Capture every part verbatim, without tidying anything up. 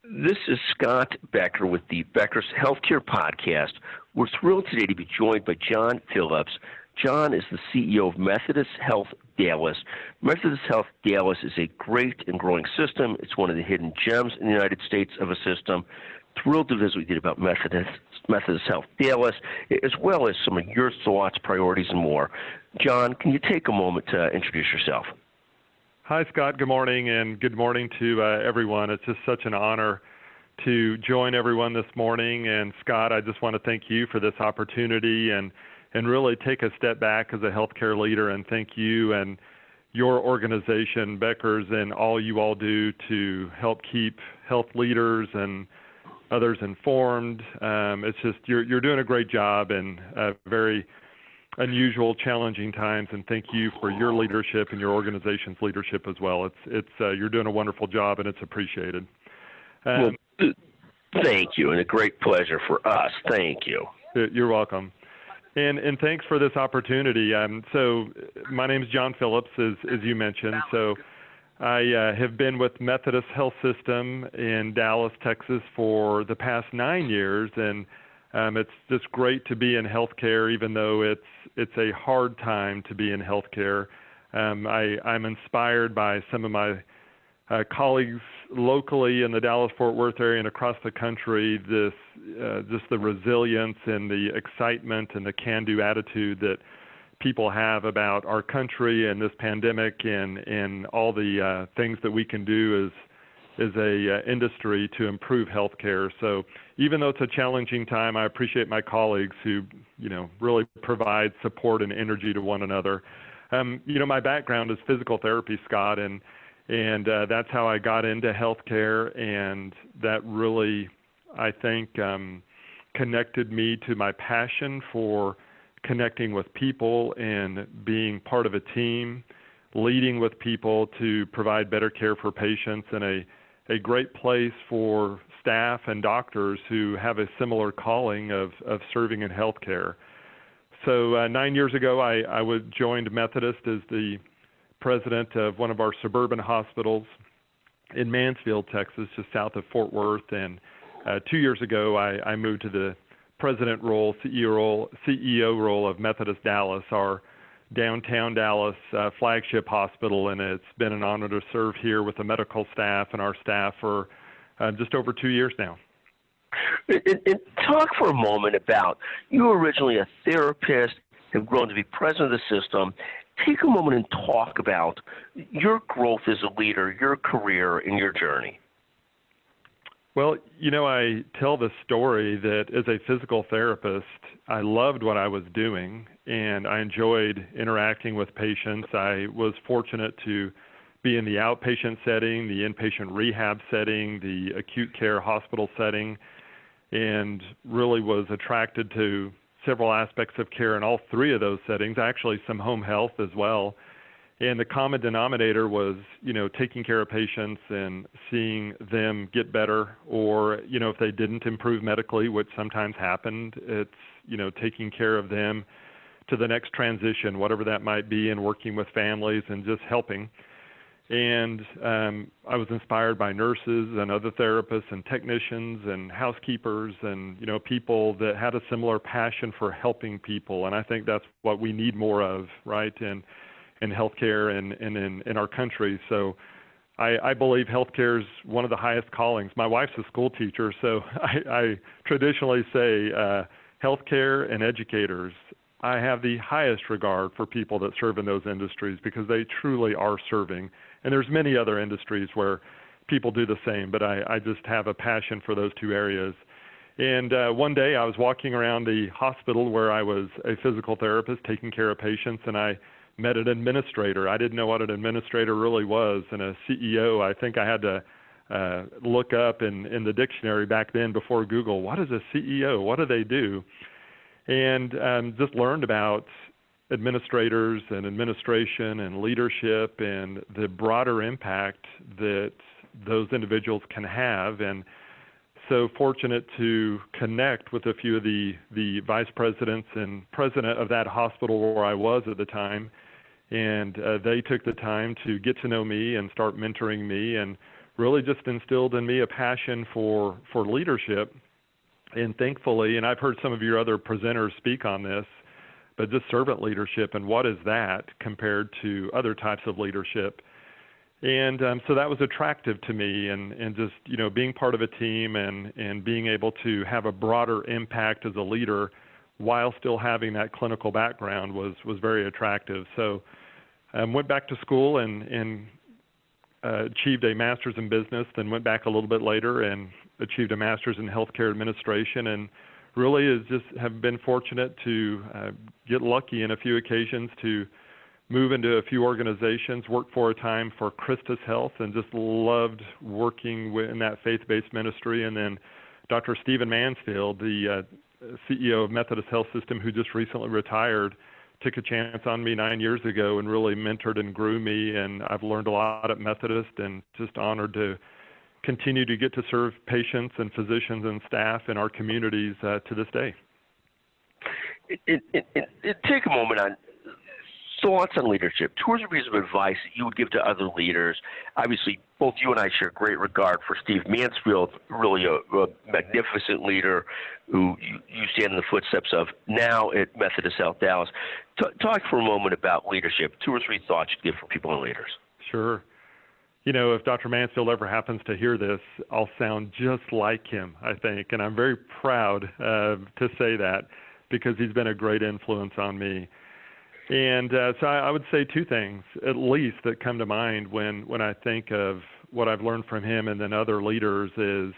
This is Scott Becker with the Becker's Healthcare Podcast. We're thrilled today to be joined by John Phillips. John is the C E O of Methodist Health Dallas. Methodist Health Dallas is a great and growing system. It's one of the hidden gems in the United States of a system. Thrilled to visit with you about Methodist, Methodist Health Dallas, as well as some of your thoughts, priorities, and more. John, can you take a moment to introduce yourself? Hi, Scott. Good morning, and good morning to uh, everyone. It's just such an honor to join everyone this morning. And Scott, I just want to thank you for this opportunity and and really take a step back as a healthcare leader and thank you and your organization, Becker's, and all you all do to help keep health leaders and others informed. Um, it's just you're you're doing a great job in uh, very unusual, challenging times, and thank you for your leadership and your organization's leadership as well. It's it's uh, you're doing a wonderful job, and it's appreciated. Um, well, thank you, and a great pleasure for us. Thank you. You're welcome. And and thanks for this opportunity. Um, so my name is John Phillips, as, as you mentioned. So I uh, have been with Methodist Health System in Dallas, Texas for the past nine years. And um, it's just great to be in healthcare, even though it's it's a hard time to be in healthcare. Um, I, I'm inspired by some of my Uh, colleagues locally in the Dallas-Fort Worth area and across the country, this uh, just the resilience and the excitement and the can-do attitude that people have about our country and this pandemic and, and all the uh, things that we can do as, as a uh, industry to improve healthcare. So even though it's a challenging time, I appreciate my colleagues who, you know, really provide support and energy to one another. Um, you know, my background is physical therapy, Scott, and And uh, that's how I got into healthcare, and that really, I think, um, connected me to my passion for connecting with people and being part of a team, leading with people to provide better care for patients, and a, a great place for staff and doctors who have a similar calling of, of serving in healthcare. So uh, nine years ago, I, I would joined Methodist as the president of one of our suburban hospitals in Mansfield, Texas, just south of Fort Worth. And uh, two years ago, I, I moved to the president role, C E O role, C E O role of Methodist Dallas, our downtown Dallas uh, flagship hospital. And it's been an honor to serve here with the medical staff and our staff for uh, just over two years now. And, and talk for a moment about, you were originally a therapist, have grown to be president of the system. Take a moment and talk about your growth as a leader, your career, and your journey. Well, you know, I tell the story that as a physical therapist, I loved what I was doing, and I enjoyed interacting with patients. I was fortunate to be in the outpatient setting, the inpatient rehab setting, the acute care hospital setting, and really was attracted to several aspects of care in all three of those settings, actually some home health as well. And the common denominator was, you know, taking care of patients and seeing them get better, or, you know, if they didn't improve medically, which sometimes happened, it's, you know, taking care of them to the next transition, whatever that might be, and working with families and just helping. And um, I was inspired by nurses and other therapists and technicians and housekeepers and, you know, people that had a similar passion for helping people. And I think that's what we need more of, right, in, in healthcare and, and in, in our country. So I, I believe healthcare is one of the highest callings. My wife's a school teacher, so I, I traditionally say uh, healthcare and educators. I have the highest regard for people that serve in those industries because they truly are serving. And there's many other industries where people do the same, but I, I just have a passion for those two areas. And uh, one day I was walking around the hospital where I was a physical therapist taking care of patients, and I met an administrator. I didn't know what an administrator really was, and a C E O. I think I had to uh, look up in, in the dictionary back then before Google, what is a C E O? What do they do? And um, just learned about administrators and administration and leadership and the broader impact that those individuals can have. And so fortunate to connect with a few of the, the vice presidents and president of that hospital where I was at the time. And uh, they took the time to get to know me and start mentoring me and really just instilled in me a passion for, for leadership. And thankfully, and I've heard some of your other presenters speak on this, but just servant leadership and what is that compared to other types of leadership. And um, so that was attractive to me, and, and just, you know, being part of a team and, and being able to have a broader impact as a leader while still having that clinical background was, was very attractive. So I um, went back to school and, and uh, achieved a master's in business, then went back a little bit later and achieved a master's in healthcare administration, and really is just have been fortunate to uh, get lucky in a few occasions to move into a few organizations, worked for a time for Christus Health, and just loved working in that faith-based ministry. And then Doctor Stephen Mansfield, the uh, C E O of Methodist Health System, who just recently retired, took a chance on me nine years ago and really mentored and grew me. And I've learned a lot at Methodist, and just honored to continue to get to serve patients and physicians and staff in our communities uh, to this day. It, it, it, it, take a moment on thoughts on leadership. Two or three pieces of advice that you would give to other leaders. Obviously, both you and I share great regard for Steve Mansfield, really a, a magnificent leader who you, you stand in the footsteps of now at Methodist Health Dallas. T- talk for a moment about leadership. Two or three thoughts you'd give for people and leaders. Sure. You know, if Doctor Mansfield ever happens to hear this, I'll sound just like him, I think. And I'm very proud uh, to say that, because he's been a great influence on me. And uh, so I, I would say two things, at least, that come to mind when, when I think of what I've learned from him and then other leaders is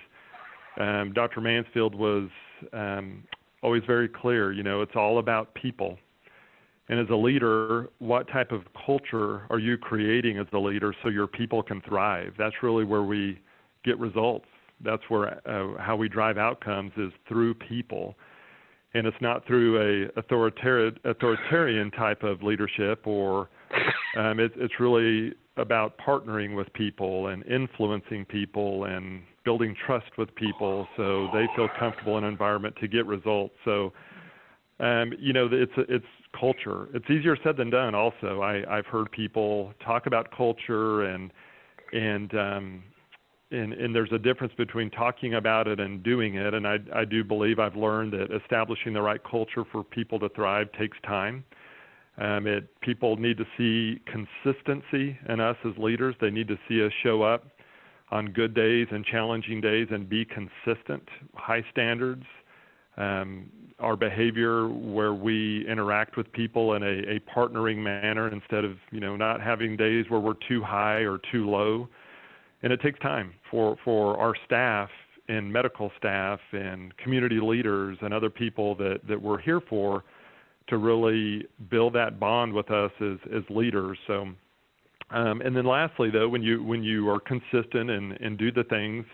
um, Doctor Mansfield was um, always very clear, you know, it's all about people. And as a leader, what type of culture are you creating as a leader so your people can thrive? That's really where we get results. That's where uh, how we drive outcomes is through people. And it's not through a authoritarian, authoritarian type of leadership, or um, it, it's really about partnering with people and influencing people and building trust with people so they feel comfortable in an environment to get results. So, um, you know, it's it's culture. It's easier said than done. Also, I, I've heard people talk about culture, and and um, And, and there's a difference between talking about it and doing it. And I, I do believe I've learned that establishing the right culture for people to thrive takes time. Um, it, people need to see consistency in us as leaders. They need to see us show up on good days and challenging days and be consistent, high standards. Um, our behavior where we interact with people in a, a partnering manner instead of, you know, not having days where we're too high or too low. And it takes time for, for our staff and medical staff and community leaders and other people that, that we're here for to really build that bond with us as, as leaders. So, um, and then lastly, though, when you when you are consistent and, and do the things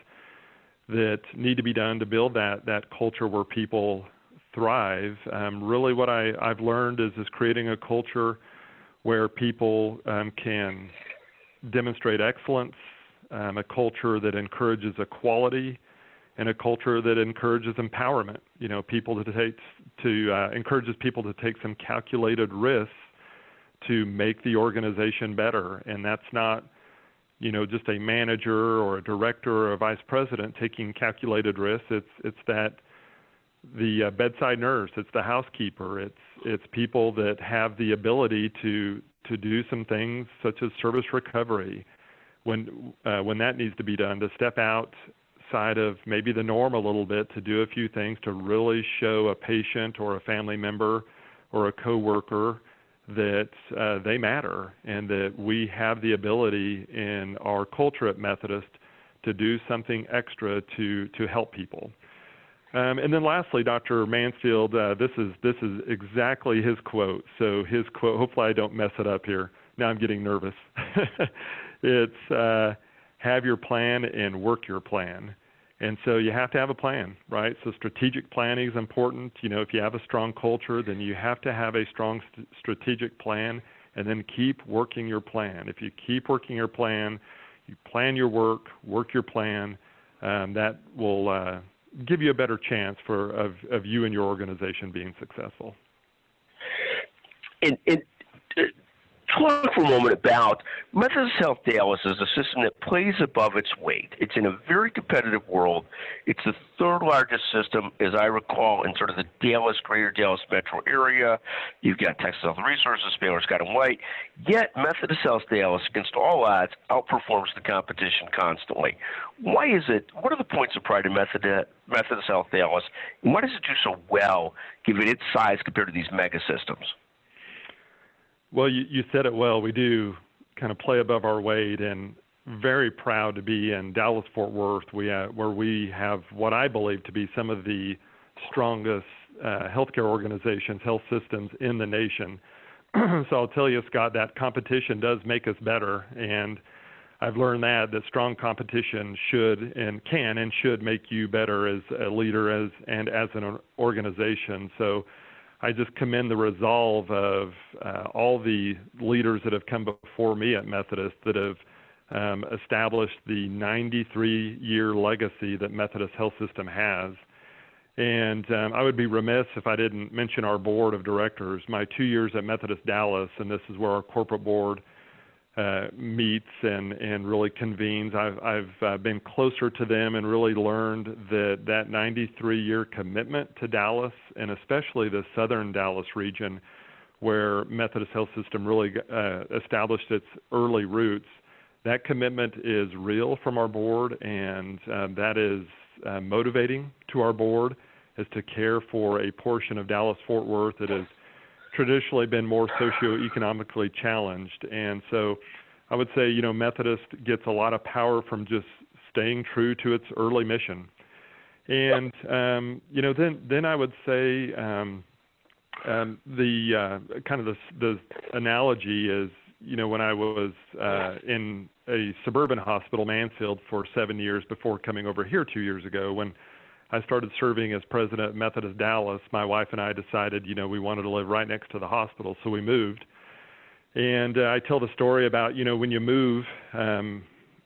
that need to be done to build that that culture where people thrive, um, really what I, I've learned is is creating a culture where people um, can demonstrate excellence. Um, a culture that encourages equality, and a culture that encourages empowerment. You know, people to take to uh, encourages people to take some calculated risks to make the organization better. And that's not, you know, just a manager or a director or a vice president taking calculated risks. It's it's that the uh, bedside nurse, it's the housekeeper, it's it's people that have the ability to to do some things such as service recovery. When uh, when that needs to be done, to step outside of maybe the norm a little bit, to do a few things to really show a patient or a family member or a coworker that uh, they matter, and that we have the ability in our culture at Methodist to do something extra to to help people. Um, and then lastly, Doctor Mansfield, uh, this is this is exactly his quote. So his quote, hopefully I don't mess it up here. Now I'm getting nervous. It's uh, have your plan and work your plan. And so you have to have a plan, right? So strategic planning is important. You know, if you have a strong culture, then you have to have a strong st- strategic plan, and then keep working your plan. If you keep working your plan, you plan your work, work your plan, um, that will uh, give you a better chance for of, of you and your organization being successful. And, and uh, talk for a moment about Methodist Health Dallas is a system that plays above its weight. It's in a very competitive world. It's the third largest system, as I recall, in sort of the Dallas, greater Dallas metro area. You've got Texas Health Resources, Baylor Scott and White. Yet Methodist Health Dallas, against all odds, outperforms the competition constantly. Why is it? What are the points of pride in Methodist, Methodist Health Dallas, and why does it do so well, given its size compared to these mega systems? Well, you, you said it well. We do kind of play above our weight, and very proud to be in Dallas-Fort Worth, we, uh, where we have what I believe to be some of the strongest uh, healthcare organizations, health systems in the nation. So I'll tell you, Scott, that competition does make us better, and I've learned that, that strong competition should and can and should make you better as a leader as and as an organization. So I just commend the resolve of uh, all the leaders that have come before me at Methodist that have um, established the ninety-three year legacy that Methodist Health System has. And um, I would be remiss if I didn't mention our board of directors. My two years at Methodist Dallas, and this is where our corporate board uh, meets and, and really convenes. I've, I've uh, been closer to them and really learned that that ninety-three year commitment to Dallas, and especially the southern Dallas region, where Methodist Health System really uh, established its early roots, that commitment is real from our board, and uh, that is uh, motivating to our board, is to care for a portion of Dallas-Fort Worth that has traditionally been more socioeconomically challenged. And so I would say, you know, Methodist gets a lot of power from just staying true to its early mission. And, um, you know, then, then I would say um, um, the uh, kind of the, the analogy is, you know, when I was uh, in a suburban hospital, Mansfield, for seven years before coming over here two years ago, when I started serving as president of Methodist Dallas, my wife and I decided, you know, we wanted to live right next to the hospital, so we moved. And uh, I tell the story about, you know, when you move, um,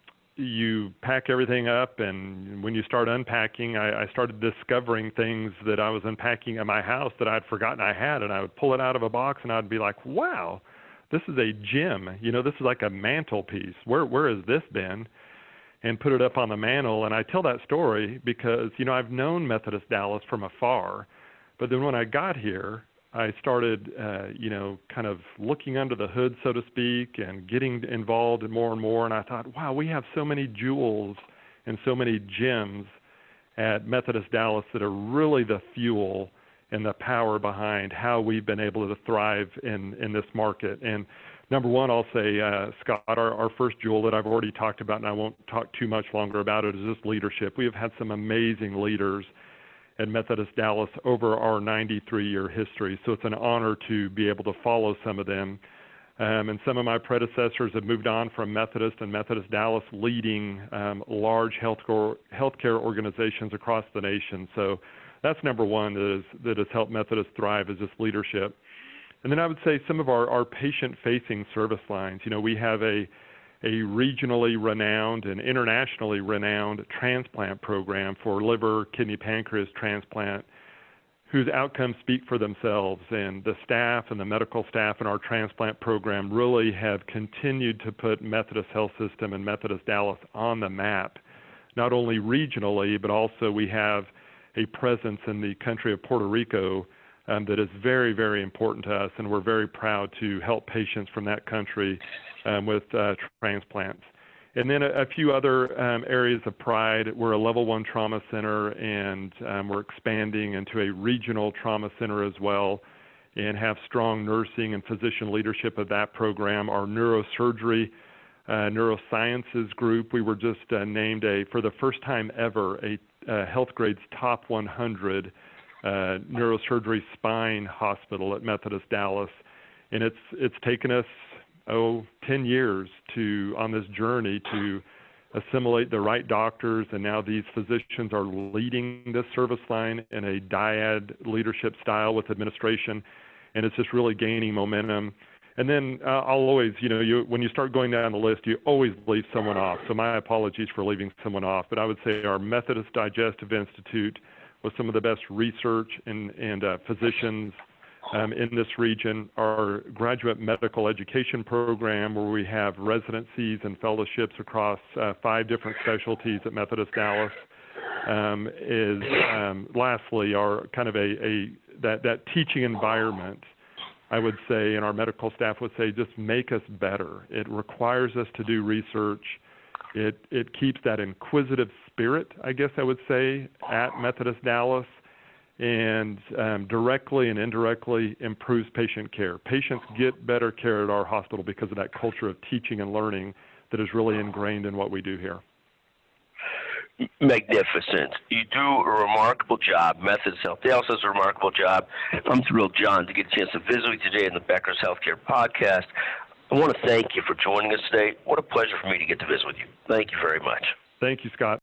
you pack everything up, and when you start unpacking, I, I started discovering things that I was unpacking at my house that I'd forgotten I had, and I would pull it out of a box, and I'd be like, wow, this is a gem. You know, this is like a mantelpiece. Where where has this been? And put it up on the mantle. And I tell that story because, you know, I've known Methodist Dallas from afar, but then when I got here, I started, uh, you know, kind of looking under the hood, so to speak, and getting involved more and more. And I thought, wow, we have so many jewels and so many gems at Methodist Dallas that are really the fuel and the power behind how we've been able to thrive in, in this market. And number one, I'll say, uh, Scott, our, our first jewel that I've already talked about, and I won't talk too much longer about it, is just leadership. We have had some amazing leaders at Methodist Dallas over our ninety-three year history, so it's an honor to be able to follow some of them. Um, and some of my predecessors have moved on from Methodist and Methodist Dallas, leading um, large healthcare, healthcare organizations across the nation. So that's number one that, is, that has helped Methodist thrive, is just leadership. And then I would say some of our, our patient-facing service lines. You know, we have a, a regionally renowned and internationally renowned transplant program for liver, kidney, pancreas transplant, whose outcomes speak for themselves. And the staff and the medical staff in our transplant program really have continued to put Methodist Health System and Methodist Dallas on the map, not only regionally, but also we have a presence in the country of Puerto Rico Um, that is very, very important to us, and we're very proud to help patients from that country um, with uh, transplants. And then a, a few other um, areas of pride. We're a level one trauma center, and um, we're expanding into a regional trauma center as well, and have strong nursing and physician leadership of that program. Our neurosurgery, uh, neurosciences group, we were just uh, named a, for the first time ever, a uh, HealthGrade's top one hundred Uh, neurosurgery spine hospital at Methodist Dallas, and it's it's taken us oh ten years to on this journey to assimilate the right doctors, and now these physicians are leading this service line in a dyad leadership style with administration, and it's just really gaining momentum. And then uh, I'll always, you know, you when you start going down the list, you always leave someone off. So my apologies for leaving someone off, but I would say our Methodist Digestive Institute with some of the best research and, and uh, physicians um, in this region. Our graduate medical education program, where we have residencies and fellowships across uh, five different specialties at Methodist Dallas, um, is um, lastly our kind of a, a that, that teaching environment, I would say, and our medical staff would say, just make us better. It requires us to do research. It it keeps that inquisitive spirit, I guess I would say, at Methodist Dallas, and um, directly and indirectly improves patient care. Patients get better care at our hospital because of that culture of teaching and learning that is really ingrained in what we do here. Magnificent. You do a remarkable job. Methodist Health Dallas does a remarkable job. I'm thrilled, John, to get a chance to visit with you today in the Becker's Healthcare Podcast. I want to thank you for joining us today. What a pleasure for me to get to visit with you. Thank you very much. Thank you, Scott.